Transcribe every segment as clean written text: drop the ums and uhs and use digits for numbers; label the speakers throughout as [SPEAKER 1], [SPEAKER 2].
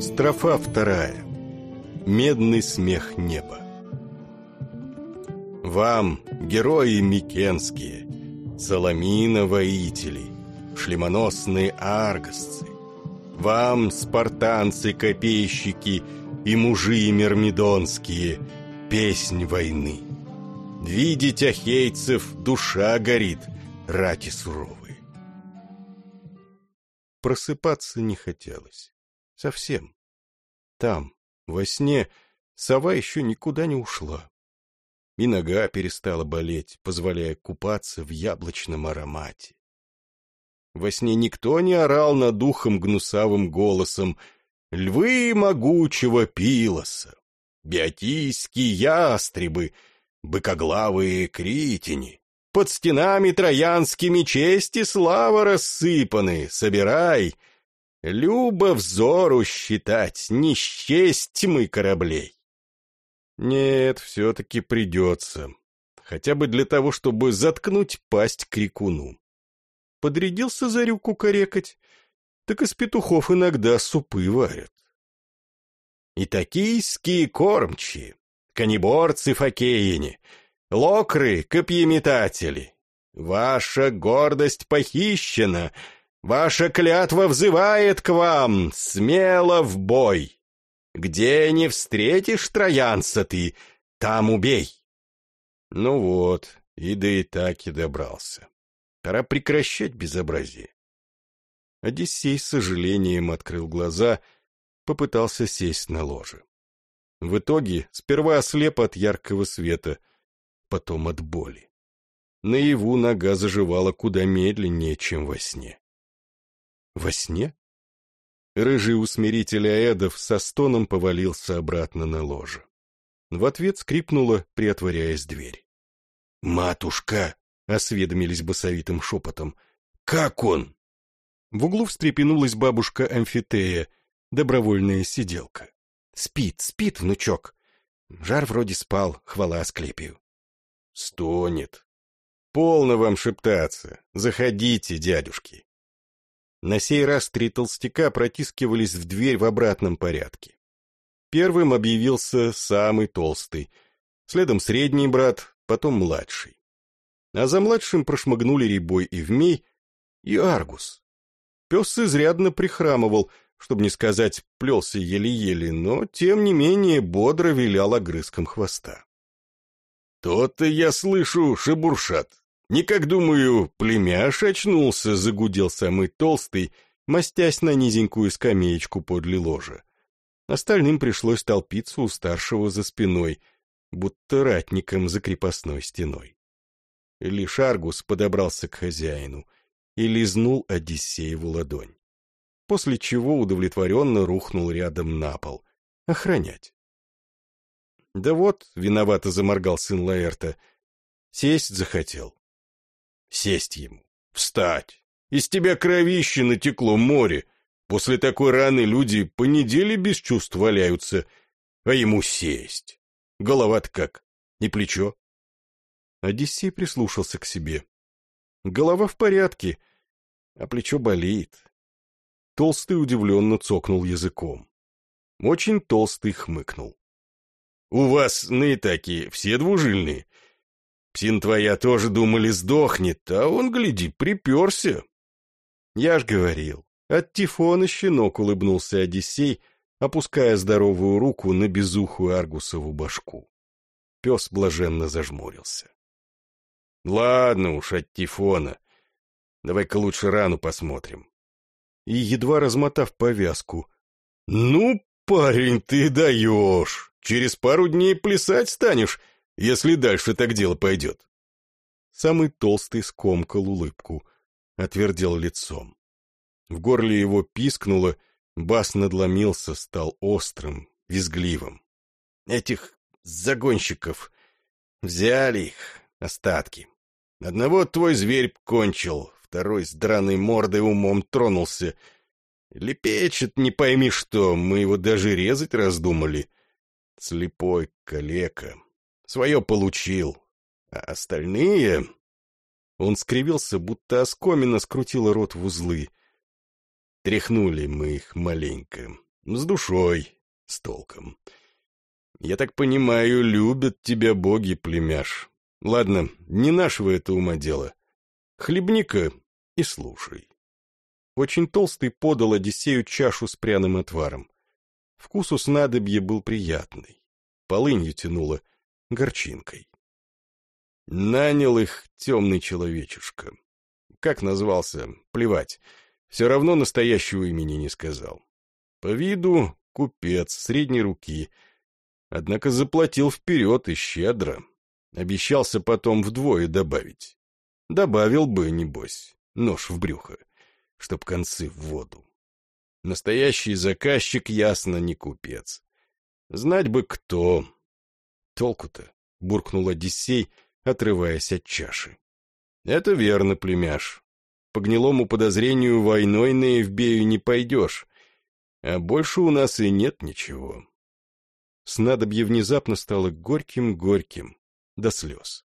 [SPEAKER 1] Строфа 2. Медный смех неба. Вам, герои микенские, Саламина-воители, шлемоносные аргосцы, вам, спартанцы-копейщики и мужи мирмидонские, песнь войны. Видеть ахейцев душа горит, рати суровые. Просыпаться не хотелось. Совсем. Там, во сне, сова еще никуда не ушла. И нога перестала болеть, позволяя купаться в яблочном аромате. Во сне никто не орал над ухом гнусавым голосом: «Львы могучего Пилоса, биотийские ястребы, быкоглавые критини, под стенами троянскими чести слава рассыпаны, собирай, любо взору считать, не счесть мы кораблей». Нет, все-таки придется, хотя бы для того, чтобы заткнуть пасть крикуну. Подрядился зарю кукарекать, так из петухов иногда супы варят. И токийские кормчие, каниборцы фокеяне, локры копьеметатели, ваша гордость похищена, ваша клятва взывает к вам, смело в бой. Где не встретишь троянца ты, там убей. Ну вот, и до Итаки добрался. Пора прекращать безобразие. Одиссей с сожалением открыл глаза, попытался сесть на ложе. В итоге сперва ослеп от яркого света, потом от боли. Наяву нога заживала куда медленнее, чем во сне. Во сне? Рыжий усмиритель аэдов со стоном повалился обратно на ложе. В ответ скрипнула, приотворяясь дверь. «Матушка!» — осведомились басовитым шепотом. «Как он?» В углу встрепенулась бабушка Амфитея, добровольная сиделка. «Спит, спит, внучок. Жар вроде спал, хвала Асклепию». «Стонет. Полно вам шептаться. Заходите, дядюшки». На сей раз три толстяка протискивались в дверь в обратном порядке. Первым объявился самый толстый, следом средний брат, потом младший. А за младшим прошмыгнули Рябой и Вмей, и Аргус. Пес изрядно прихрамывал, чтобы не сказать, плелся еле-еле, но, тем не менее, бодро вилял огрызком хвоста. «То-то я слышу, шебуршат. Никак, думаю, племяш очнулся», — загудел самый толстый, мастясь на низенькую скамеечку подле ложа. Остальным пришлось толпиться у старшего за спиной, будто ратникам за крепостной стеной. Лишь Аргус подобрался к хозяину и лизнул Одиссееву ладонь, после чего удовлетворенно рухнул рядом на пол, охранять. Да вот, виновато заморгал сын Лаэрта, сесть захотел. Сесть ему, встать. Из тебя кровище натекло море. После такой раны люди по неделе без чувств валяются, а ему сесть. Голова-то как, и плечо. Одиссей прислушался к себе. Голова в порядке, а плечо болит. Толстый удивленно цокнул языком. Очень толстый хмыкнул. «У вас на Итаке все двужильные? Псина твоя тоже, думали, сдохнет, а он, гляди, приперся». «Я ж говорил». От Тифона щенок, улыбнулся Одиссей, опуская здоровую руку на безухую Аргусову башку. Пес блаженно зажмурился. «Ладно уж, от Тифона. Давай-ка лучше рану посмотрим». И, едва размотав повязку: «Ну, парень, ты даешь! Через пару дней плясать станешь, если дальше так дело пойдет». Самый толстый скомкал улыбку, отвердел лицом. В горле его пискнуло, бас надломился, стал острым, визгливым. «Этих загонщиков взяли их, остатки. Одного твой зверь кончил, второй с драной мордой умом тронулся. Лепечет не пойми что, мы его даже резать раздумали. Слепой калека. Свое получил. А остальные...» Он скривился, будто оскомина скрутила рот в узлы. «Тряхнули мы их маленько. С душой, с толком. Я так понимаю, любят тебя боги, племяш. Ладно, не нашего это ума дело. Хлебни-ка и слушай. Очень толстый подал Одиссею чашу с пряным отваром. Вкус у снадобья был приятный. Полынью тянуло, горчинкой. Нанял их темный человечишка. Как назвался, плевать. Все равно настоящего имени не сказал. По виду купец средней руки. Однако заплатил вперед и щедро. Обещался потом вдвое добавить. Добавил бы, небось, нож в брюхо, чтоб концы в воду. Настоящий заказчик, ясно, не купец. Знать бы кто. Толку-то, буркнул Одиссей, отрываясь от чаши. Это верно, племяш. По гнилому подозрению войной на Евбею не пойдешь, а больше у нас и нет ничего. Снадобье внезапно стало горьким-горьким, до слез.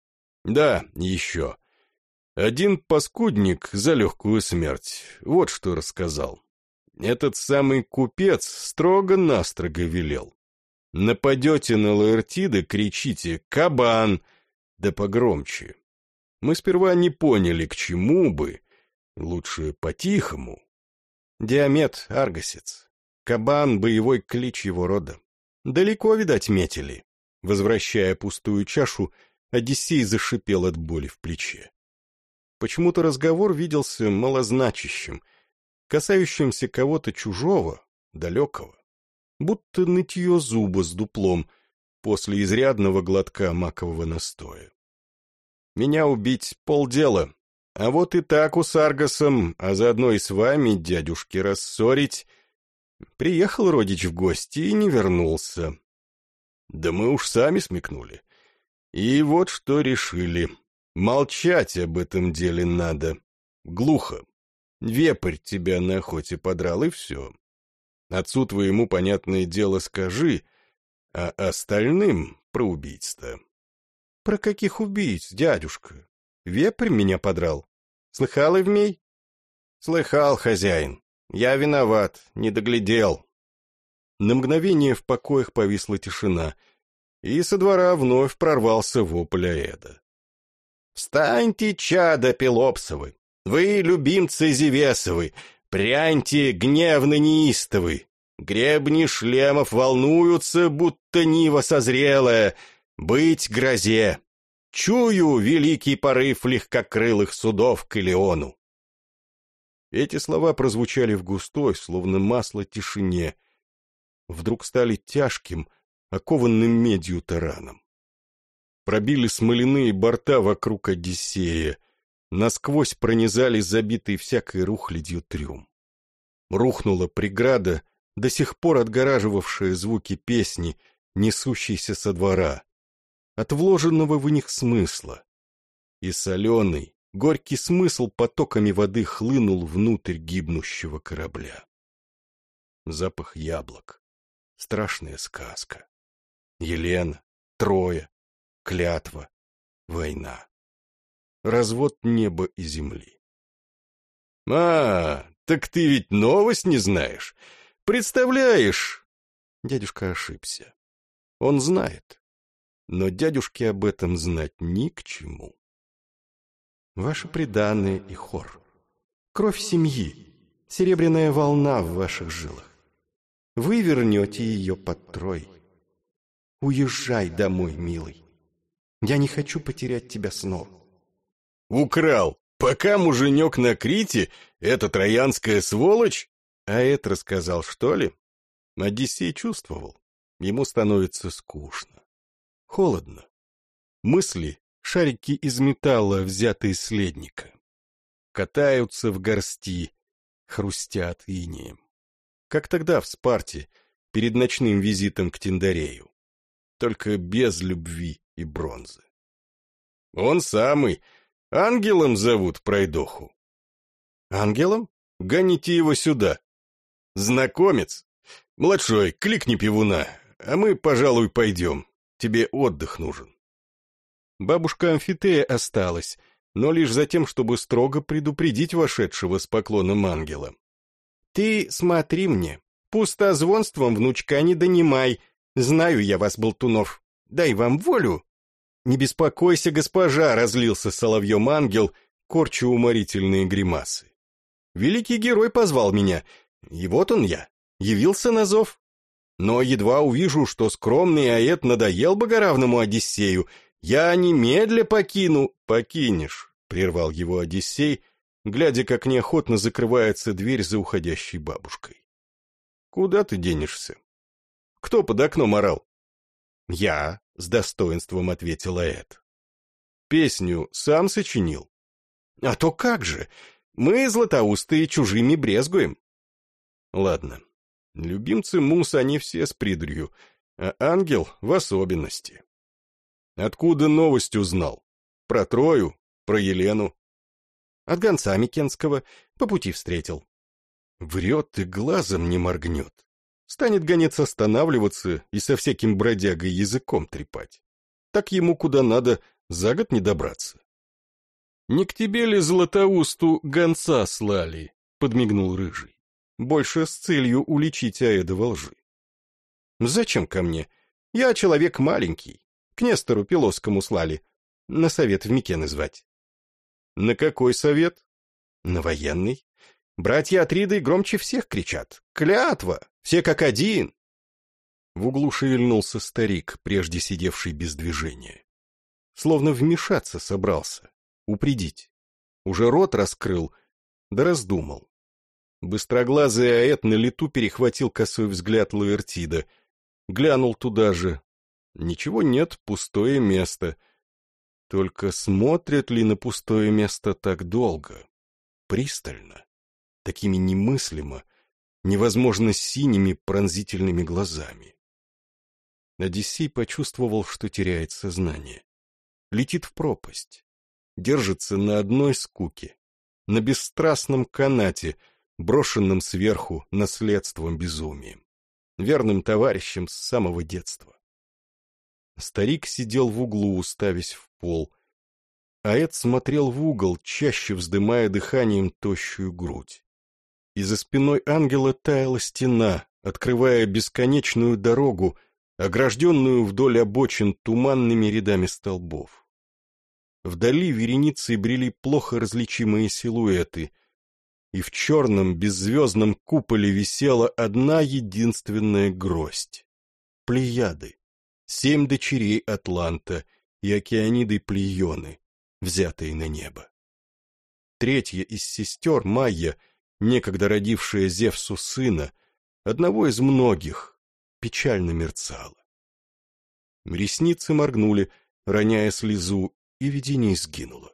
[SPEAKER 1] Да, еще. Один паскудник за легкую смерть, вот что рассказал. Этот самый купец строго-настрого велел. Нападете на Лаэртида, кричите «Кабан!» да погромче. Мы сперва не поняли, к чему бы, лучше по-тихому. Диамет — аргосец. Кабан — боевой клич его рода. Далеко, видать, метили. Возвращая пустую чашу, Одиссей зашипел от боли в плече. Почему-то разговор виделся малозначащим, касающимся кого-то чужого, далекого. Будто нытье зуба с дуплом после изрядного глотка макового настоя. Меня убить полдела, а вот и так с Аргосом, а заодно и с вами, дядюшки, рассорить. Приехал родич в гости и не вернулся. Да мы уж сами смекнули. И вот что решили. Молчать об этом деле надо. Глухо. Вепрь тебя на охоте подрал, и все. Отцу твоему, понятное дело, скажи, а остальным про убийц-то. Про каких убийц, дядюшка? Вепрь меня подрал. Слыхал, Евмей? Слыхал, хозяин. Я виноват, не доглядел. На мгновение в покоях повисла тишина, и со двора вновь прорвался вопль Аэда. «Встаньте, чада Пелопсовы! Вы, любимцы Зевесовы! Пряньте, гневно неистовы! Гребни шлемов волнуются, будто нива созрелая, быть грозе! Чую великий порыв легкокрылых судов к Илеону!» Эти слова прозвучали в густой, словно масло, тишине. Вдруг стали тяжким, окованным медью тараном. Пробили смоляные борта вокруг Одиссея, насквозь пронизали забитый всякой рухлядью трюм. Рухнула преграда, до сих пор отгораживавшая звуки песни, несущейся со двора, от вложенного в них смысла. И соленый, горький смысл потоками воды хлынул внутрь гибнущего корабля. Запах яблок. Страшная сказка. Елена, Троя, клятва, война. Развод неба и земли. Так ты ведь новость не знаешь? Представляешь? Дядюшка ошибся. Он знает. Но дядюшке об этом знать ни к чему. Ваше преданное и хор. Кровь семьи, серебряная волна в ваших жилах. Вы вернете ее под Трой. Уезжай домой, милый. Я не хочу потерять тебя снова. Украл. Пока муженек на Крите, эта троянская сволочь? А это рассказал, что ли? Одиссей чувствовал. Ему становится скучно. Холодно. Мысли — шарики из металла, взятые с ледника. Катаются в горсти, хрустят инеем. Как тогда в Спарте, перед ночным визитом к Тиндарею. Только без любви и бронзы. Он самый. Ангелом зовут пройдоху. Ангелом? Гоните его сюда. Знакомец? Младшой, кликни пивуна, а мы, пожалуй, пойдем. Тебе отдых нужен. Бабушка Амфитея осталась, но лишь за тем, чтобы строго предупредить вошедшего с поклоном ангела. Ты смотри мне, Пустозвонством внучка не донимай. Знаю я вас, болтунов. Дай вам волю. Не беспокойся, госпожа, разлился соловьем ангел, корчу уморительные гримасы. Великий герой позвал меня, и вот он я, явился на зов. Но едва увижу, что скромный Аэт надоел богоравному Одиссею, я немедля покину. Покинешь, прервал его Одиссей, глядя, как неохотно закрывается дверь за уходящей бабушкой. Куда ты денешься? Кто под окном орал? Я, с достоинством ответил Аэт. Песню сам сочинил. А то как же, мы, златоустые, чужими брезгуем. Ладно, любимцы Мус они все с придурью, а ангел в особенности. Откуда новость узнал? Про Трою, про Елену? От гонца Микенского по пути встретил. Врет и глазом не моргнет. Станет гонец останавливаться и со всяким бродягой языком трепать. Так ему куда надо, за год не добраться. «Не к тебе ли, Златоусту, гонца слали?» — подмигнул Рыжий. Больше с целью уличить Аэда во лжи. «Зачем ко мне? Я человек маленький. К Нестору Пилосскому слали. На совет в Микены звать». «На какой совет?» «На военный. Братья Атриды громче всех кричат. Клятва! Все как один!» В углу шевельнулся старик, прежде сидевший без движения. Словно вмешаться собрался, упредить. Уже рот раскрыл, да раздумал. Быстроглазый Аэт на лету перехватил косой взгляд Лаэртида. Глянул туда же. Ничего нет, пустое место. Только смотрят ли на пустое место так долго? Пристально. Такими немыслимо, невозможно синими пронзительными глазами. Одиссей почувствовал, что теряет сознание. Летит в пропасть. Держится на одной скуке. На бесстрастном канате, брошенном сверху наследством безумием. Верным товарищем с самого детства. Старик сидел в углу, уставясь в пол. Аэт смотрел в угол, чаще вздымая дыханием тощую грудь. И за спиной ангела таяла стена, открывая бесконечную дорогу, огражденную вдоль обочин туманными рядами столбов. Вдали вереницей брели плохо различимые силуэты, и в черном беззвездном куполе висела одна единственная гроздь — Плеяды, 7 дочерей Атланта и Океаниды Плеоны, взятые на небо. Третья из сестер, Майя, некогда родившая Зевсу сына, одного из многих, печально мерцала. Ресницы моргнули, роняя слезу, и видение сгинуло.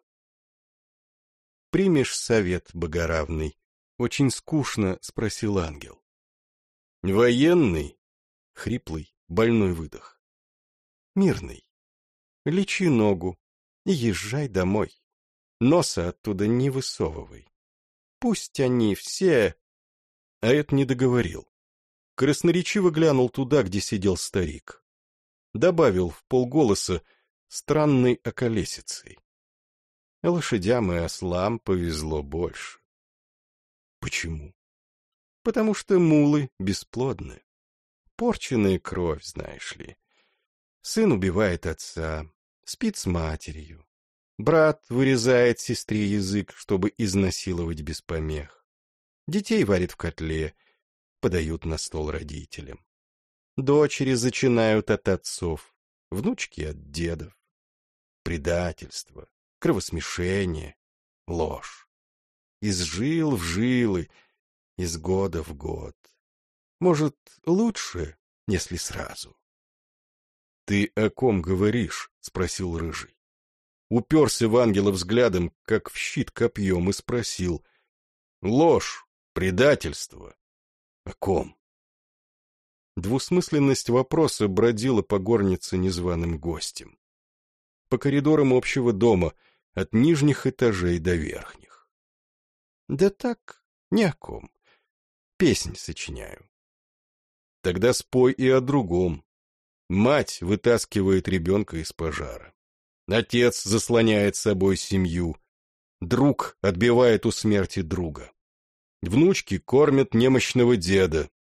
[SPEAKER 1] «Примешь совет, богоравный?» — очень скучно спросил ангел. «Военный?» — хриплый, больной выдох. «Мирный. Лечи ногу и езжай домой. Носа оттуда не высовывай. Пусть они все...» Аэт не договорил. Красноречиво глянул туда, где сидел старик. Добавил вполголоса странной околесицей. Лошадям и ослам повезло больше. Почему? Потому что мулы бесплодны. Порченная кровь, знаешь ли. Сын убивает отца, спит с матерью. Брат вырезает сестре язык, чтобы изнасиловать без помех. Детей варит в котле, подают на стол родителям. Дочери зачинают от отцов, внучки от дедов. Предательство, кровосмешение, ложь. Из жил в жилы, из года в год. Может, лучше, если сразу. — Ты о ком говоришь? — спросил Рыжий. Уперся в ангела взглядом, как в щит копьем, и спросил. — Ложь, предательство. О ком? Двусмысленность вопроса бродила по горнице незваным гостем. По коридорам общего дома, от нижних этажей до верхних. Да так, ни о ком. Песнь сочиняю. Тогда спой и о другом. Мать вытаскивает ребенка из пожара. Отец заслоняет собой семью. Друг отбивает у смерти друга. Внучки кормят немощного деда.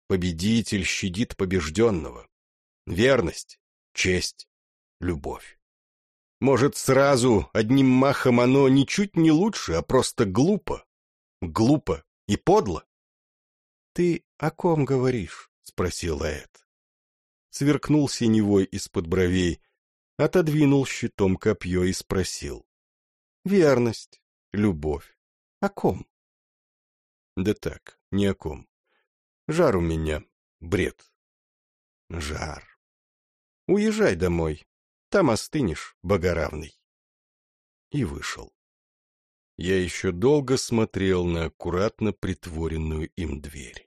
[SPEAKER 1] Победитель щадит побежденного. Верность, честь, любовь. Может, сразу, одним махом оно ничуть не лучше, а просто глупо? Глупо и подло? — Ты о ком говоришь? — спросил Эд. Сверкнул синевой из-под бровей, отодвинул щитом копье и спросил. — Верность, любовь. О ком? — Да так, ни о ком. Жар у меня, бред. Жар. Уезжай домой, там остынешь, богоравный. И вышел. Я еще долго смотрел на аккуратно притворенную им дверь.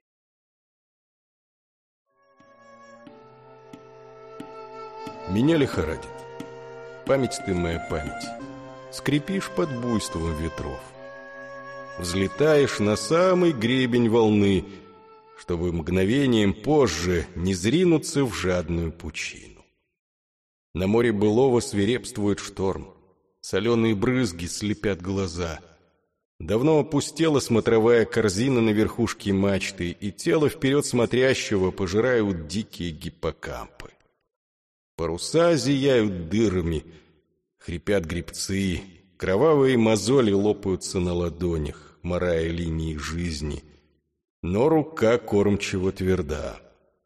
[SPEAKER 1] Меня лихорадит. Память ты моя память. Скрипишь под буйством ветров. Взлетаешь на самый гребень волны, чтобы мгновением позже не зринуться в жадную пучину. На море былого свирепствует шторм. Соленые брызги слепят глаза. Давно опустела смотровая корзина на верхушке мачты, и тело вперед смотрящего пожирают дикие гиппокампы. Паруса зияют дырами, хрипят гребцы, кровавые мозоли лопаются на ладонях, морая линии жизни. Но рука кормчего тверда.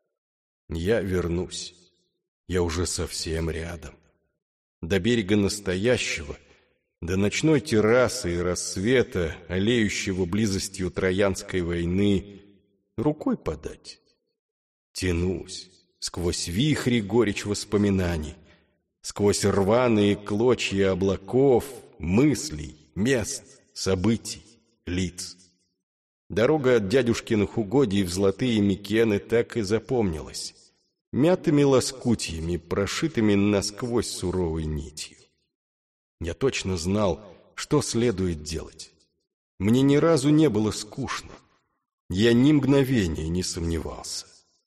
[SPEAKER 1] Я вернусь. Я уже совсем рядом. До берега настоящего, до ночной террасы и рассвета, олеющего близостью Троянской войны, рукой подать. Тянусь сквозь вихри горечь воспоминаний, сквозь рваные клочья облаков, мыслей, мест, событий, лиц. Дорога от дядюшкиных угодий в золотые Микены так и запомнилась, мятыми лоскутьями, прошитыми насквозь суровой нитью. Я точно знал, что следует делать. Мне ни разу не было скучно. Я ни мгновения не сомневался.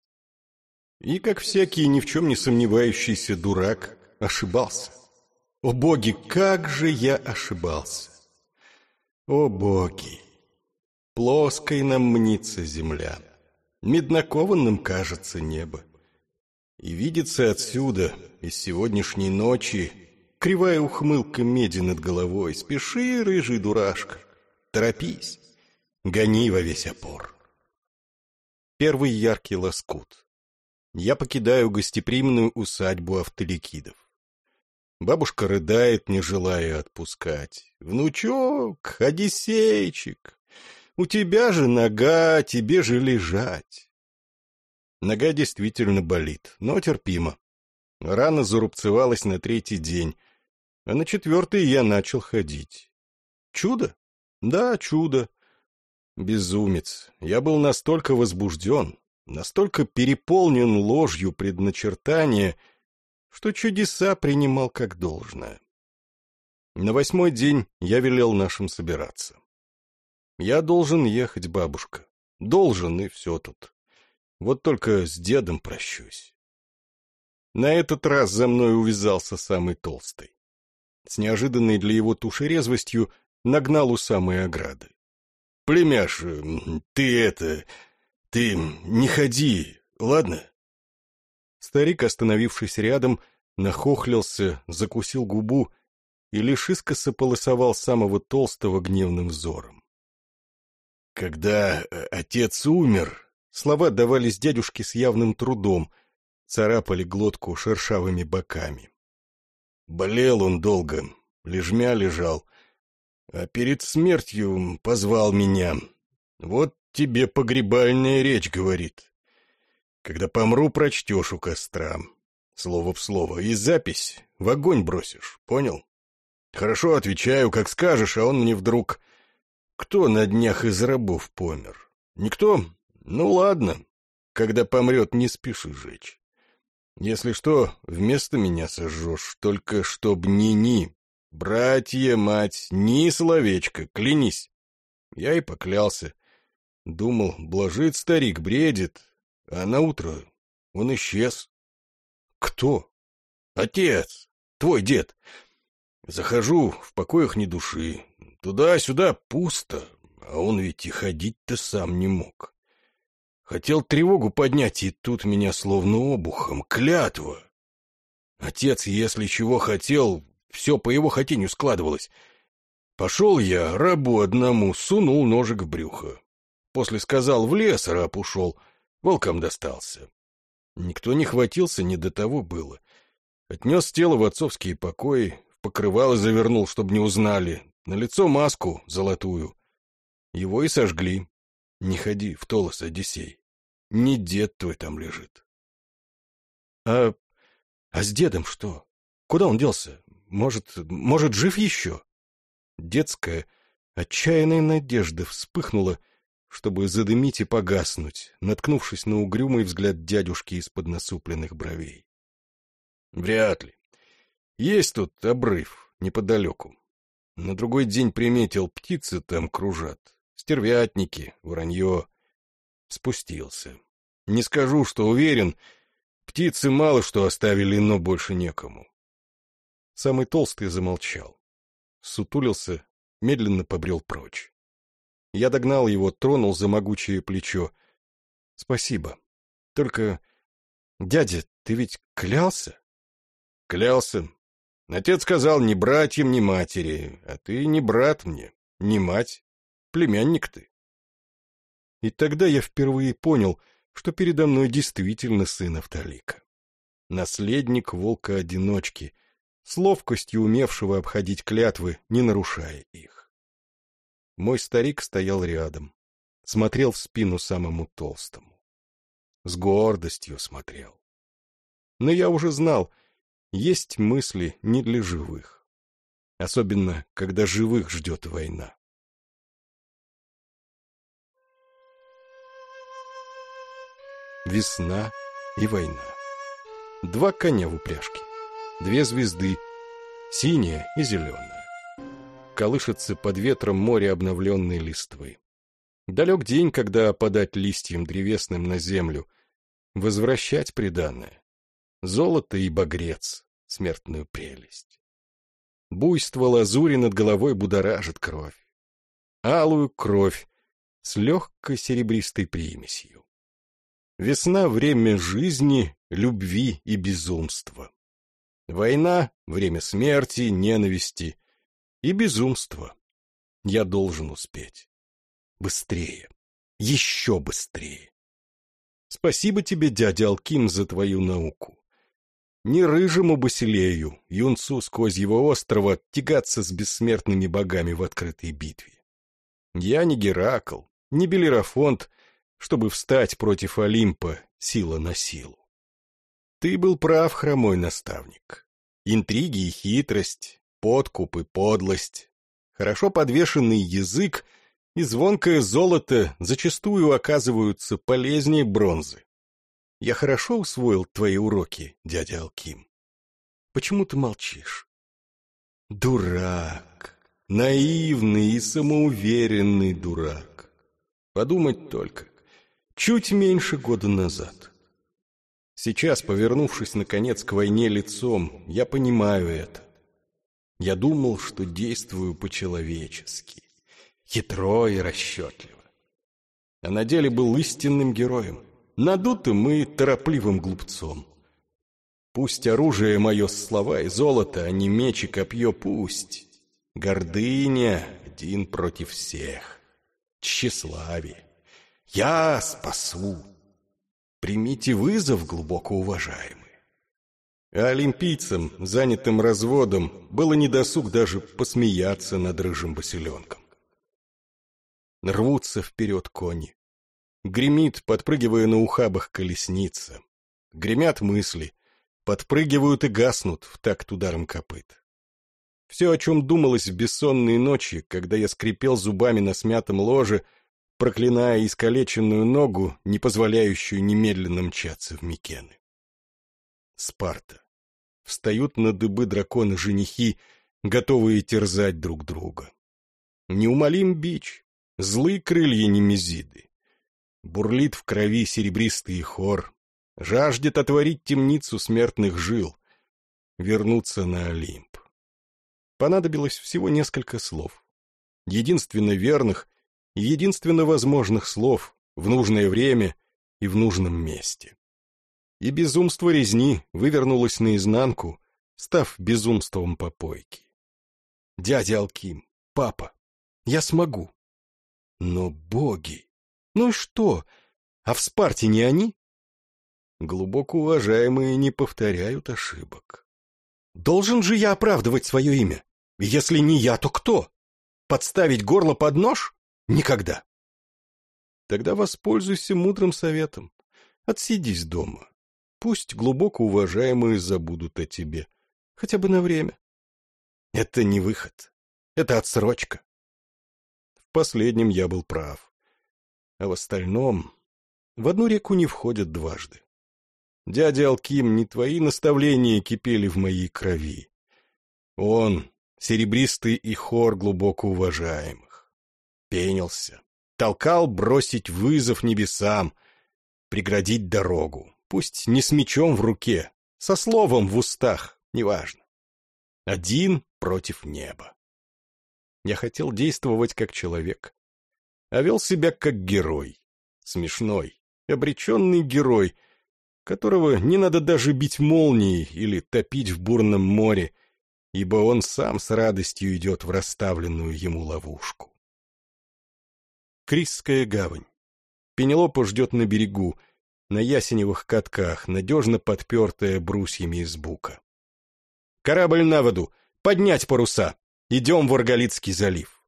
[SPEAKER 1] И, как всякий ни в чем не сомневающийся дурак, ошибался. О боги, как же я ошибался! О боги! Плоской нам мнится земля, меднокованным кажется небо. И видится отсюда, из сегодняшней ночи, кривая ухмылка меди над головой. Спеши, рыжий дурашка, торопись, гони во весь опор. Первый яркий лоскут. Я покидаю гостеприимную усадьбу Автоликидов. Бабушка рыдает, не желая отпускать. «Внучок, Одиссейчик, у тебя же нога, тебе же лежать». Нога действительно болит, но терпимо. Рана зарубцевалась на 3-й день, а на 4-й я начал ходить. Чудо? Да, чудо. Безумец. Я был настолько возбужден, настолько переполнен ложью предначертания, что чудеса принимал как должное. На 8-й день я велел нашим собираться. Я должен ехать, бабушка. Должен, и все тут. Вот только с дедом прощусь. На этот раз за мной увязался самый толстый. С неожиданной для его туши резвостью нагнал у самой ограды. — Племяш, ты не ходи, ладно? Старик, остановившись рядом, нахохлился, закусил губу и лишь искоса полосовал самого толстого гневным взором. Когда отец умер, слова давались дядюшке с явным трудом, царапали глотку шершавыми боками. Болел он долго, лежмя лежал, а перед смертью позвал меня. Вот тебе погребальная речь, говорит. Когда помру, прочтешь у костра. Слово в слово. И запись в огонь бросишь, понял? Хорошо, отвечаю, как скажешь, а он мне вдруг... Кто на днях из рабов помер? Никто? Ну ладно. Когда помрет, не спеши жечь. Если что, вместо меня сожжешь, только чтоб ни-ни. Братья, мать, ни словечко, клянись. Я и поклялся. Думал, блажит старик, бредит. А наутро он исчез. Кто? Отец, твой дед. Захожу, в покоях ни души. Туда-сюда пусто, а он ведь и ходить-то сам не мог. Хотел тревогу поднять, и тут меня словно обухом. Клятва! Отец, если чего хотел, все по его хотению складывалось. Пошел я рабу одному, сунул ножик в брюхо. После сказал, в лес раб ушел, волкам достался. Никто не хватился, не до того было. Отнес тело в отцовские покои, в покрывало завернул, чтобы не узнали, на лицо маску золотую. Его и сожгли. Не ходи в Толос, Одиссей. Не дед твой там лежит. А с дедом что? Куда он делся? Может, жив еще? Детская, отчаянная надежда вспыхнула, чтобы задымить и погаснуть, наткнувшись на угрюмый взгляд дядюшки из-под насупленных бровей. Вряд ли. Есть тут обрыв неподалеку. На другой день приметил, птицы там кружат. Стервятники, воронье. Спустился. Не скажу, что уверен. Птицы мало что оставили, но больше некому. Самый толстый замолчал. Сутулился, медленно побрел прочь. Я догнал его, тронул за могучее плечо. — Спасибо. Только, дядя, ты ведь клялся? — Клялся. Отец сказал, ни братьям, ни матери, а ты не брат мне, не мать, племянник ты. И тогда я впервые понял, что передо мной действительно сын Автолика. Наследник волка-одиночки, с ловкостью умевшего обходить клятвы, не нарушая их. Мой старик стоял рядом, смотрел в спину самому толстому. С гордостью смотрел. Но я уже знал, есть мысли не для живых. Особенно, когда живых ждет война. Весна и война. Два коня в упряжке. Две звезды, синяя и зеленая. Колышется под ветром море обновленной листвы. Далек день, когда опадать листьям древесным на землю, возвращать приданое. Золото и багрец, смертную прелесть. Буйство лазури над головой будоражит кровь. Алую кровь с легкой серебристой примесью. Весна — время жизни, любви и безумства. Война — время смерти, ненависти и безумства. Я должен успеть. Быстрее. Еще быстрее. Спасибо тебе, дядя Алким, за твою науку. Не рыжему Басилею, юнцу с Козьего острова, тягаться с бессмертными богами в открытой битве. Я не Геракл, не Белерафонт, чтобы встать против Олимпа сила на силу. Ты был прав, хромой наставник. Интриги и хитрость, подкуп и подлость, хорошо подвешенный язык и звонкое золото зачастую оказываются полезнее бронзы. Я хорошо усвоил твои уроки, дядя Алким. Почему ты молчишь? Дурак, наивный и самоуверенный дурак. Подумать только, чуть меньше года назад. Сейчас, повернувшись, наконец, к войне лицом, я понимаю это. Я думал, что действую по-человечески, хитро и расчетливо. А на деле был истинным героем, надутым и торопливым глупцом. Пусть оружие мое слова и золото, а не меч и копье, пусть. Гордыня один против всех. Тщеславие. Я спасу. Примите вызов, глубоко уважаемые. А олимпийцам, занятым разводом, было недосуг даже посмеяться над рыжим басиленком. Рвутся вперед кони. Гремит, подпрыгивая на ухабах, колесница. Гремят мысли, подпрыгивают и гаснут в такт ударом копыт. Все, о чем думалось в бессонные ночи, когда я скрипел зубами на смятом ложе, проклиная искалеченную ногу, не позволяющую немедленно мчаться в Микены. Спарта. Встают на дыбы драконы-женихи, готовые терзать друг друга. Неумолим бич, злые крылья Немезиды. Бурлит в крови серебристый хор, жаждет отворить темницу смертных жил, вернуться на Олимп. Понадобилось всего несколько слов. Единственно верных и единственно возможных слов в нужное время и в нужном месте. И безумство резни вывернулось наизнанку, став безумством попойки. Дядя Алким, папа, я смогу. Но боги! Ну и что? А в Спарте не они? Глубоко уважаемые не повторяют ошибок. Должен же я оправдывать свое имя? Если не я, то кто? Подставить горло под нож? Никогда. Тогда воспользуйся мудрым советом. Отсидись дома. Пусть глубоко уважаемые забудут о тебе. Хотя бы на время. Это не выход. Это отсрочка. В последнем я был прав. А в остальном в одну реку не входят дважды. Дядя Алким, не твои наставления кипели в моей крови. Он, серебристый ихор глубоко уважаемых, пенился, толкал бросить вызов небесам, преградить дорогу, пусть не с мечом в руке, со словом в устах, неважно. Один против неба. Я хотел действовать как человек, а вел себя как герой, смешной, обреченный герой, которого не надо даже бить молнией или топить в бурном море, ибо он сам с радостью идет в расставленную ему ловушку. Крисская гавань. Пенелопа ждет на берегу, на ясеневых катках, надежно подпертая брусьями из бука. «Корабль на воду! Поднять паруса! Идем в Арголитский залив!»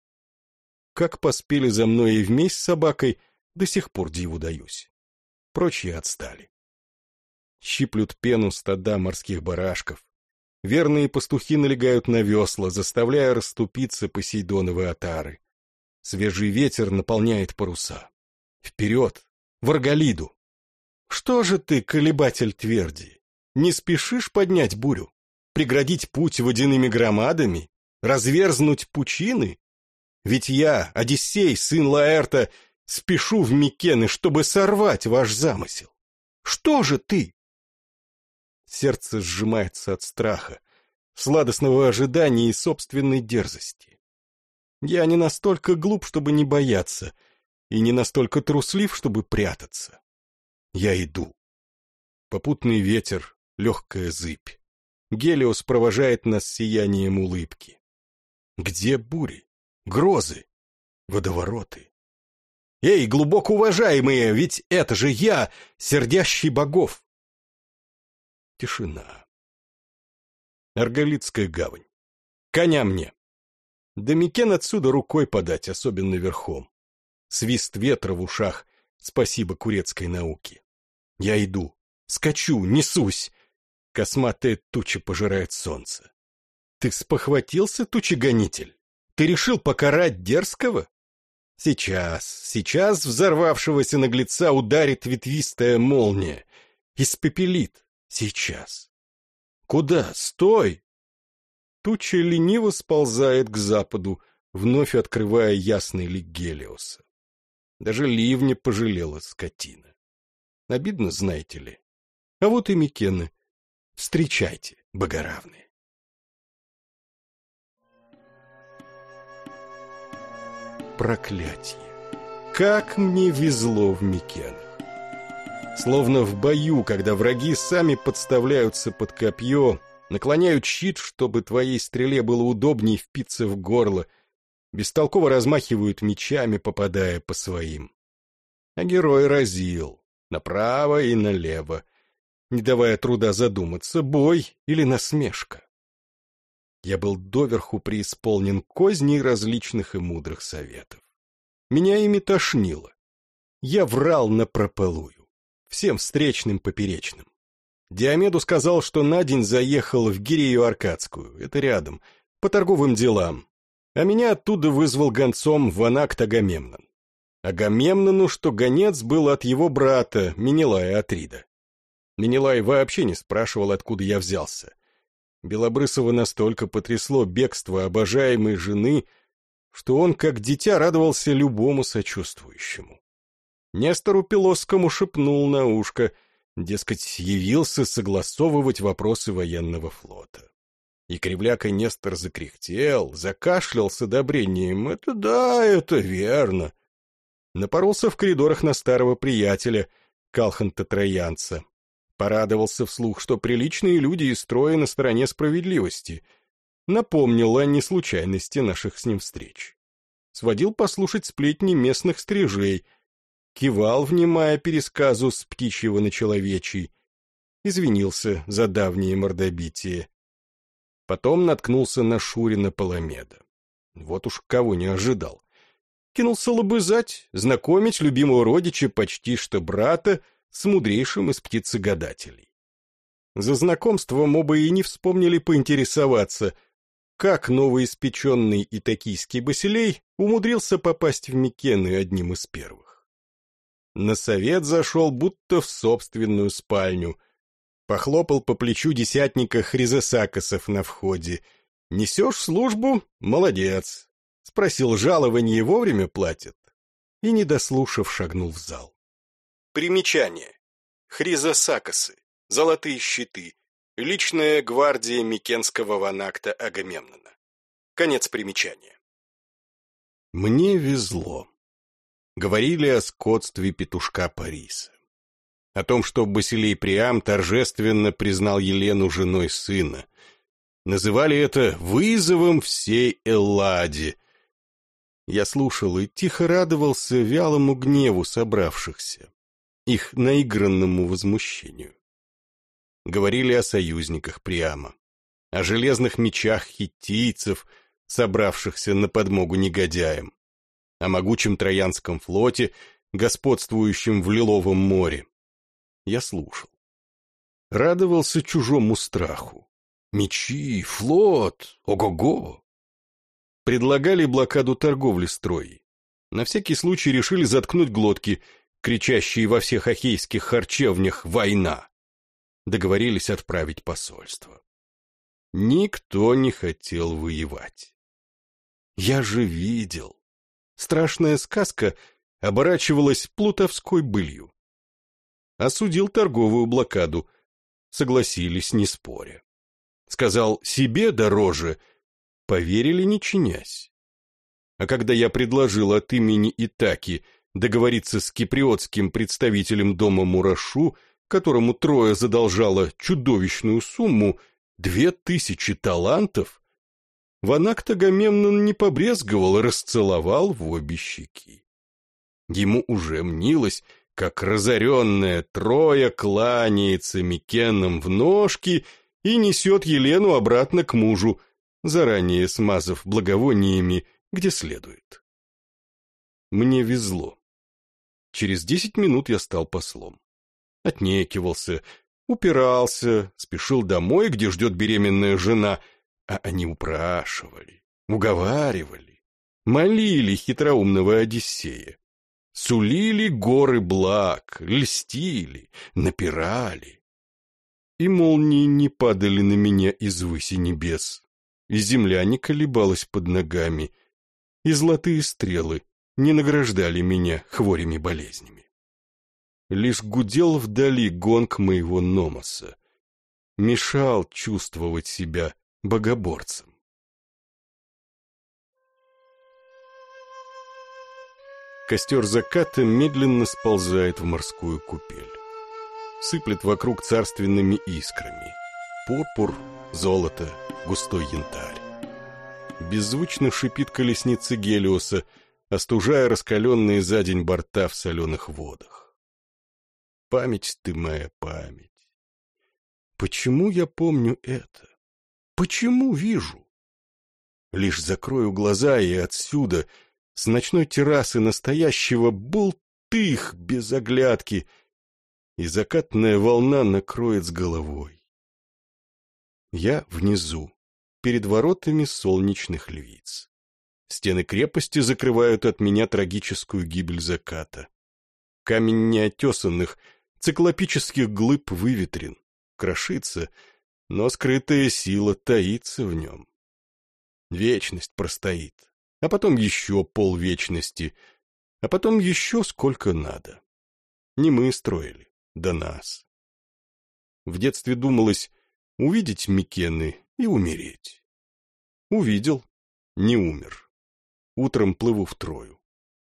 [SPEAKER 1] Как поспели за мной и вместе с собакой, до сих пор диву даюсь. Прочие отстали. Щиплют пену стада морских барашков. Верные пастухи налегают на весла, заставляя расступиться Посейдоновы отары. Свежий ветер наполняет паруса. Вперед! В Арголиду! Что же ты, колебатель тверди, не спешишь поднять бурю? Преградить путь водяными громадами? Разверзнуть пучины? Ведь я, Одиссей, сын Лаэрта, спешу в Микены, чтобы сорвать ваш замысел. Что же ты? Сердце сжимается от страха, сладостного ожидания и собственной дерзости. Я не настолько глуп, чтобы не бояться, и не настолько труслив, чтобы прятаться. Я иду. Попутный ветер, легкая зыбь. Гелиос провожает нас сиянием улыбки. Где бури, грозы, водовороты? Эй, глубоко уважаемые, ведь это же я, сердящий богов! Тишина. Арголитская гавань. Коня мне. До Микен отсюда рукой подать, особенно верхом. Свист ветра в ушах, спасибо курецкой науке. Я иду, скачу, несусь. Косматая туча пожирает солнце. Ты спохватился, тучегонитель? Ты решил покарать дерзкого? Сейчас взорвавшегося наглеца ударит ветвистая молния. Испепелит. Сейчас. Куда? Стой! Туча лениво сползает к западу, вновь открывая ясный лик Гелиоса. Даже ливня пожалела скотина. Обидно, знаете ли. А вот и Микены. Встречайте, богоравные. Проклятье! Как мне везло в Микенах! Словно в бою, когда враги сами подставляются под копье, наклоняют щит, чтобы твоей стреле было удобнее впиться в горло, бестолково размахивают мечами, попадая по своим. А герой разил направо и налево, не давая труда задуматься, бой или насмешка. Я был доверху преисполнен козней различных и мудрых советов. Меня ими тошнило. Я врал напропалую. Всем встречным поперечным. Диомеду сказал, что на день заехал в Гирею Аркадскую, это рядом, по торговым делам, а меня оттуда вызвал гонцом в Анакт Агамемнон. Агамемнону, что гонец был от его брата, Менелая Атрида. Менелай вообще не спрашивал, откуда я взялся. Белобрысова настолько потрясло бегство обожаемой жены, что он, как дитя, радовался любому сочувствующему. Нестору Пилосскому шепнул на ушко, дескать, явился согласовывать вопросы военного флота. И кривляка Нестор закряхтел, закашлял с одобрением. «Это да, это верно». Напоролся в коридорах на старого приятеля, Калханта Троянца. Порадовался вслух, что приличные люди и строя на стороне справедливости. Напомнил о неслучайности наших с ним встреч. Сводил послушать сплетни местных стрижей, кивал, внимая пересказу с птичьего на человечий, извинился за давнее мордобитие. Потом наткнулся на Шурина Паламеда. Вот уж кого не ожидал. Кинулся лобызать, знакомить любимого родича, почти что брата, с мудрейшим из птицегадателей. За знакомством оба и не вспомнили поинтересоваться, как новоиспеченный итакийский Басилей умудрился попасть в Микены одним из первых. На совет зашел будто в собственную спальню, похлопал по плечу десятника Хризосакосов на входе. «Несешь службу? Молодец!» Спросил, жалование вовремя платят? И, не дослушав, шагнул в зал. Примечание. Хризосакосы. Золотые щиты. Личная гвардия Микенского ванакта Агамемнона. Конец примечания. Мне везло. Говорили о скотстве петушка Париса. О том, что Басилей Приам торжественно признал Елену женой сына. Называли это вызовом всей Элладе. Я слушал и тихо радовался вялому гневу собравшихся, их наигранному возмущению. Говорили о союзниках Приама, о железных мечах хиттийцев, собравшихся на подмогу негодяям, о могучем Троянском флоте, господствующем в Лиловом море. Я слушал. Радовался чужому страху. Мечи, флот, ого-го! Предлагали блокаду торговли с Троей. На всякий случай решили заткнуть глотки, кричащие во всех ахейских харчевнях «Война!». Договорились отправить посольство. Никто не хотел воевать. Я же видел. Страшная сказка оборачивалась плутовской былью. Осудил торговую блокаду. Согласились, не споря. Сказал, себе дороже. Поверили, не чинясь. А когда я предложил от имени Итаки договориться с киприотским представителем дома Мурашу, которому Троя задолжала чудовищную сумму 2000 талантов, ванакт Агамемнон не побрезговал и расцеловал в обе щеки. Ему уже мнилось, как разоренная Троя кланяется Микенам в ножки и несет Елену обратно к мужу, заранее смазав благовониями, где следует. Мне везло. Через 10 минут я стал послом. Отнекивался, упирался, спешил домой, где ждет беременная жена, а они упрашивали, уговаривали, молили хитроумного Одиссея, сулили горы благ, льстили, напирали. И молнии не падали на меня из выси небес, и земля не колебалась под ногами, и золотые стрелы не награждали меня хворями болезнями. Лишь гудел вдали гонг моего номоса, мешал чувствовать себя богоборцем. Костер заката медленно сползает в морскую купель. Сыплет вокруг царственными искрами. Пурпур, золото, густой янтарь. Беззвучно шипит колесница Гелиоса, остужая раскаленные за день борта в соленых водах. Память ты моя, память. Почему я помню это? Почему вижу? Лишь закрою глаза, и отсюда, с ночной террасы настоящего, бултых без оглядки, и закатная волна накроет с головой. Я внизу, перед воротами солнечных львиц. Стены крепости закрывают от меня трагическую гибель заката. Камень неотесанных, циклопических глыб выветрен, крошится, но скрытая сила таится в нем. Вечность простоит, а потом еще полвечности, а потом еще сколько надо. Не мы строили, да нас. В детстве думалось увидеть Микены и умереть. Увидел, не умер. Утром плыву в Трою.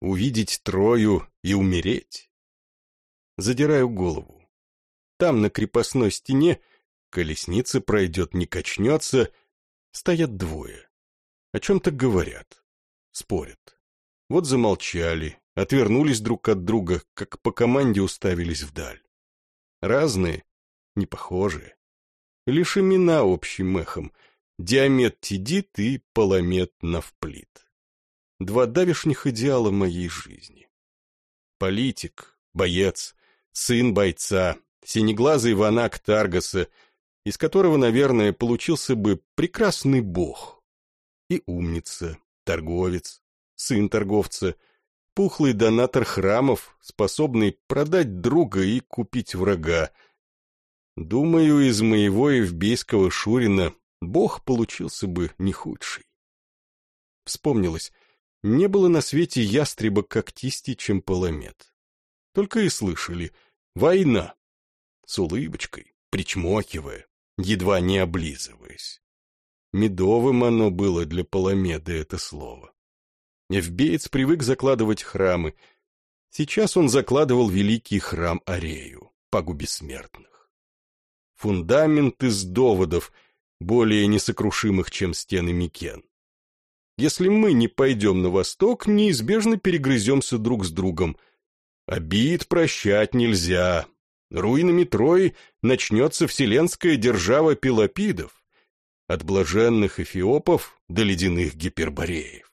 [SPEAKER 1] увидеть Трою и умереть. Задираю голову. Там, на крепостной стене, колесница пройдет, не качнется, стоят двое. О чем-то говорят, спорят. Вот замолчали, отвернулись друг от друга, как по команде уставились вдаль. Разные, не похожие. Лишь имена общим эхом. Диамет Тидит и Паламет Навплит. Два давешних идеала моей жизни. Политик, боец, сын бойца, синеглазый ванак Таргаса, из которого, наверное, получился бы прекрасный бог. И умница, торговец, сын торговца, пухлый донатор храмов, способный продать друга и купить врага. Думаю, из моего эвбейского Шурина бог получился бы не худший. Вспомнилось, не было на свете ястреба когтистей, чем Паламет. Только и слышали «война» с улыбочкой, причмокивая, едва не облизываясь. Медовым оно было для Паламеда, это слово. Эвбеец привык закладывать храмы. Сейчас он закладывал великий храм Арею, пагубе смертных. Фундамент из доводов, более несокрушимых, чем стены Микен. Если мы не пойдем на восток, неизбежно перегрыземся друг с другом. Обид прощать нельзя. Руинами Трои начнется вселенская держава пелопидов, от блаженных эфиопов до ледяных гипербореев.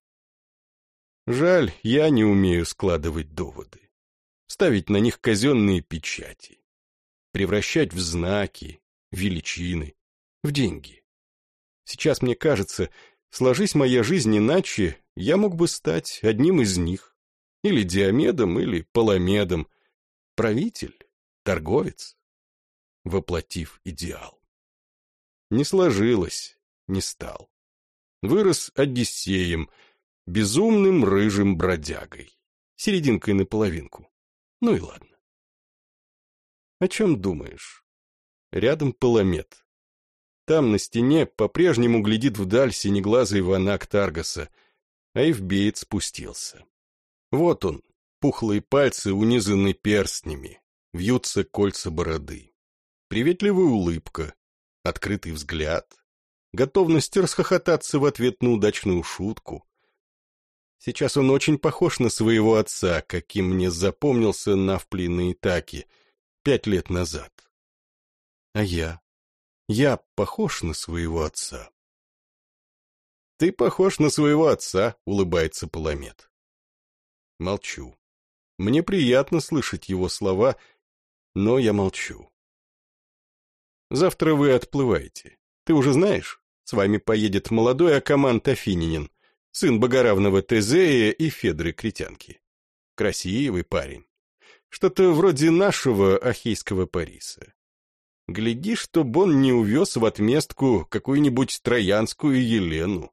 [SPEAKER 1] Жаль, я не умею складывать доводы, ставить на них казенные печати, превращать в знаки, величины, в деньги. Сейчас мне кажется, сложись моя жизнь иначе, я мог бы стать одним из них, или Диомедом, или Паламедом, правитель, торговец, воплотив идеал. Не сложилось, не стал. Вырос Одиссеем, безумным рыжим бродягой, серединкой на половинку. Ну и ладно. О чем думаешь? Рядом Паламет. Там на стене по-прежнему глядит вдаль синеглазый ванак Таргаса, а эвбеец спустился. Вот он, пухлые пальцы унизаны перстнями, вьются кольца бороды. Приветливая улыбка, открытый взгляд, готовность расхохотаться в ответ на удачную шутку. Сейчас он очень похож на своего отца, каким мне запомнился Навпли на Итаке 5 лет назад. А я похож на своего отца. Ты похож на своего отца, улыбается Паламет. Молчу. Мне приятно слышать его слова, но я молчу. Завтра вы отплываете. Ты уже знаешь? С вами поедет молодой Акамант Афининин, сын богоравного Тезея и Федры Критянки. Красивый парень. Что-то вроде нашего ахейского Париса. Гляди, чтоб он не увез в отместку какую-нибудь троянскую Елену.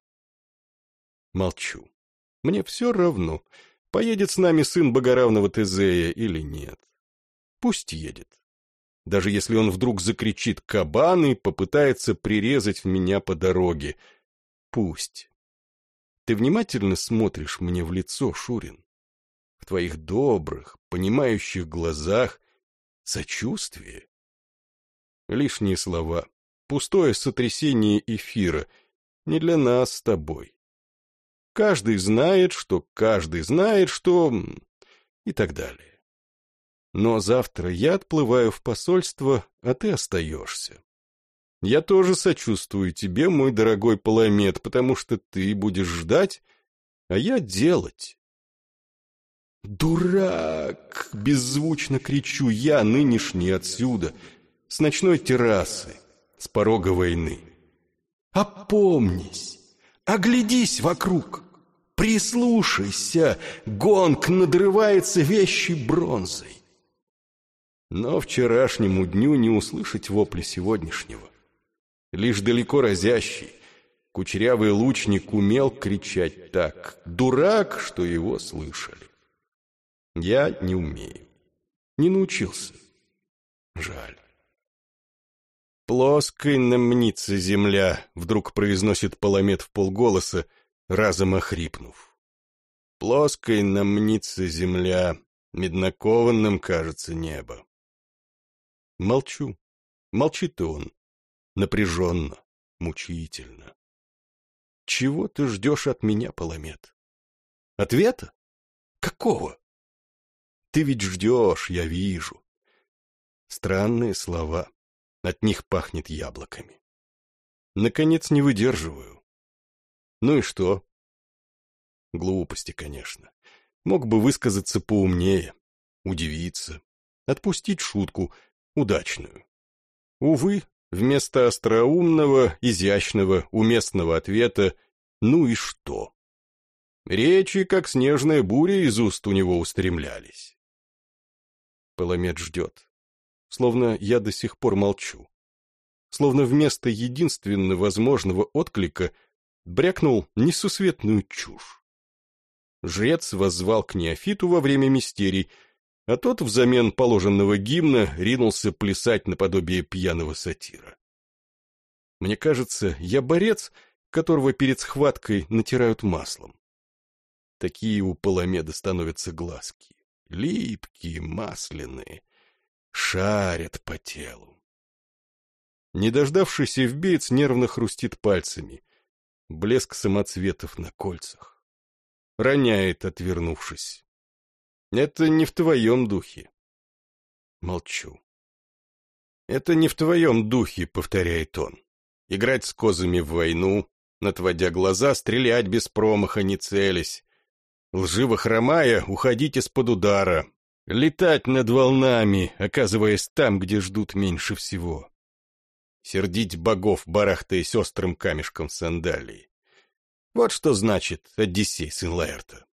[SPEAKER 1] Молчу. Мне все равно, поедет с нами сын богоравного Тезея или нет. Пусть едет. Даже если он вдруг закричит «кабан» и попытается прирезать меня по дороге. Пусть. Ты внимательно смотришь мне в лицо, Шурин? В твоих добрых, понимающих глазах сочувствие? Лишние слова, пустое сотрясение эфира, не для нас с тобой. Каждый знает, что и так далее. Но завтра я отплываю в посольство, а ты остаешься. Я тоже сочувствую тебе, мой дорогой Паламет, потому что ты будешь ждать, а я делать. «Дурак!» — беззвучно кричу я, нынешний отсюда, с ночной террасы, с порога войны. «Опомнись! Оглядись вокруг! Прислушайся! Гонг надрывается вещей бронзой!» Но вчерашнему дню не услышать вопли сегодняшнего. Лишь далеко разящий, кучерявый лучник умел кричать так, дурак, что его слышали. Я не умею, не научился. Жаль. «Плоской нам мнится земля», — вдруг произносит Паламет вполголоса, разом охрипнув. Плоской нам мнится земля, меднокованным кажется небо. Молчу. Молчит и он. Напряженно, мучительно. Чего ты ждешь от меня, Паламет? Ответа? Какого? Ты ведь ждешь, я вижу. Странные слова. От них пахнет яблоками. Наконец не выдерживаю. Ну и что? Глупости, конечно. Мог бы высказаться поумнее, удивиться, отпустить шутку, удачную. Увы, вместо остроумного, изящного, уместного ответа «ну и что?». Речи, как снежная буря, из уст у него устремлялись. Паламет ждет. Словно я до сих пор молчу. Словно вместо единственно возможного отклика брякнул несусветную чушь. Жрец воззвал к неофиту во время мистерий, а тот взамен положенного гимна ринулся плясать наподобие пьяного сатира. Мне кажется, я борец, которого перед схваткой натирают маслом. Такие у Паламеда становятся глазки, липкие, масляные, шарят по телу. Не дождавшийся евбеец нервно хрустит пальцами, блеск самоцветов на кольцах. Роняет, отвернувшись. Это не в твоем духе. Молчу. Это не в твоем духе, повторяет он. Играть с козами в войну, отводя глаза, стрелять без промаха, не целясь. Лживо хромая, уходить из-под удара. Летать над волнами, оказываясь там, где ждут меньше всего. Сердить богов, барахтаясь острым камешком сандалии. Вот что значит Одиссей, сын Лаэрта.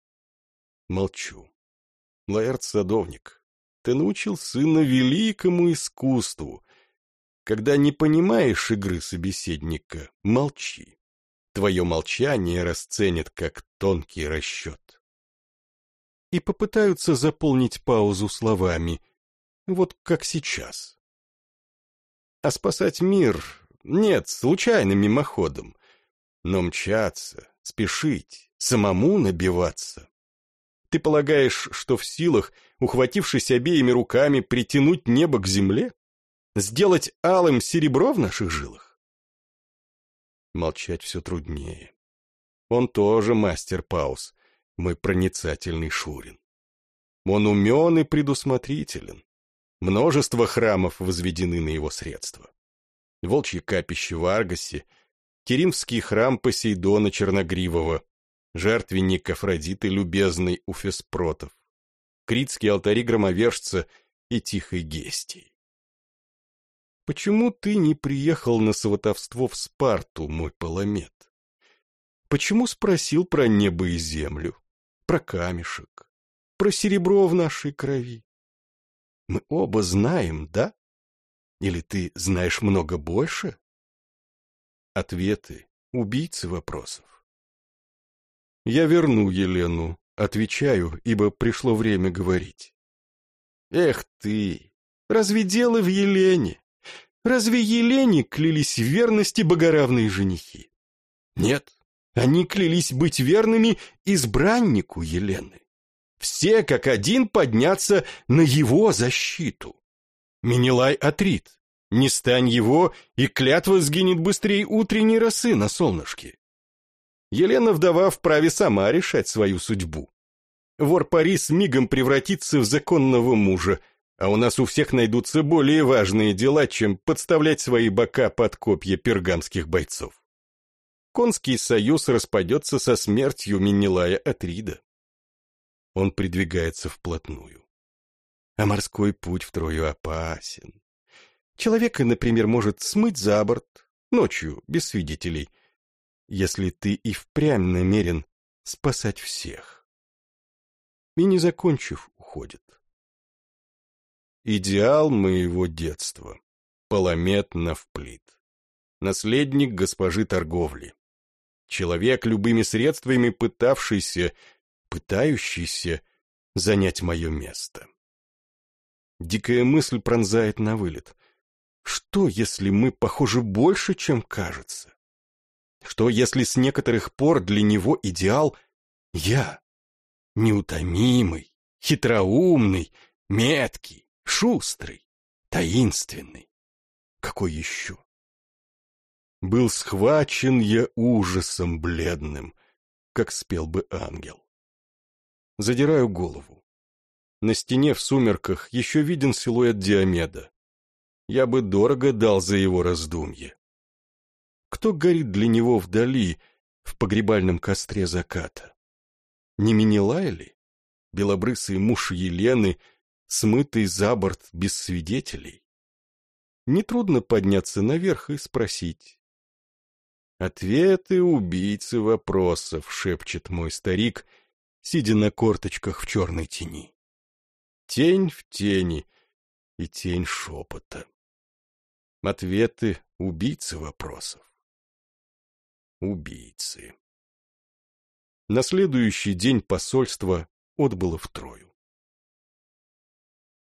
[SPEAKER 1] Молчу. Лаэрт — садовник. Ты научил сына великому искусству. Когда не понимаешь игры собеседника, молчи. Твое молчание расценят как тонкий расчет. И попытаются заполнить паузу словами, вот как сейчас. А спасать мир нет, случайным мимоходом. Но мчаться, спешить, самому набиваться. Ты полагаешь, что в силах, ухватившись обеими руками, притянуть небо к земле? Сделать алым серебро в наших жилах? Молчать все труднее. Он тоже мастер пауз, мой проницательный Шурин. Он умен и предусмотрителен. Множество храмов возведены на его средства. Волчье капище в Аргосе, Керимский храм Посейдона Черногривого, жертвенник Афродиты любезной у Феспротов, критские алтари громовержца и тихой Гестии. Почему ты не приехал на сватовство в Спарту, мой Паламет? Почему спросил про небо и землю, про камешек, про серебро в нашей крови? Мы оба знаем, да? Или ты знаешь много больше? Ответы — убийцы вопросов. Я верну Елену, отвечаю, ибо пришло время говорить. Эх ты, разве дело в Елене? Разве Елене клялись в верности богоравные женихи? Нет, они клялись быть верными избраннику Елены. Все как один подняться на его защиту. Менелай Атрид, не стань его, и клятва сгинет быстрее утренней росы на солнышке. Елена вдова вправе сама решать свою судьбу. Вор Парис мигом превратится в законного мужа, а у нас у всех найдутся более важные дела, чем подставлять свои бока под копья пергамских бойцов. Конский союз распадется со смертью Менелая Атрида. Он придвигается вплотную. А морской путь втрое опасен. Человека, например, может смыть за борт, ночью, без свидетелей, если ты и впрямь намерен спасать всех. И, не закончив, уходит. Идеал моего детства. Паламет Навплит. Наследник госпожи торговли. Человек, любыми средствами пытающийся занять мое место. Дикая мысль пронзает навылет. Что, если мы похожи больше, чем кажется? Что, если с некоторых пор для него идеал — я? Неутомимый, хитроумный, меткий, шустрый, таинственный. Какой еще? Был схвачен я ужасом бледным, как спел бы ангел. Задираю голову. На стене в сумерках еще виден силуэт Диомеда. Я бы дорого дал за его раздумье. Кто горит для него вдали, в погребальном костре заката? Не Менелай ли? Белобрысый муж Елены, смытый за борт без свидетелей? Нетрудно подняться наверх и спросить. Ответы убийцы вопросов, шепчет мой старик, сидя на корточках в черной тени. Тень в тени и тень шепота. Ответы убийцы вопросов. Убийцы. На следующий день посольство отбыло в Трою.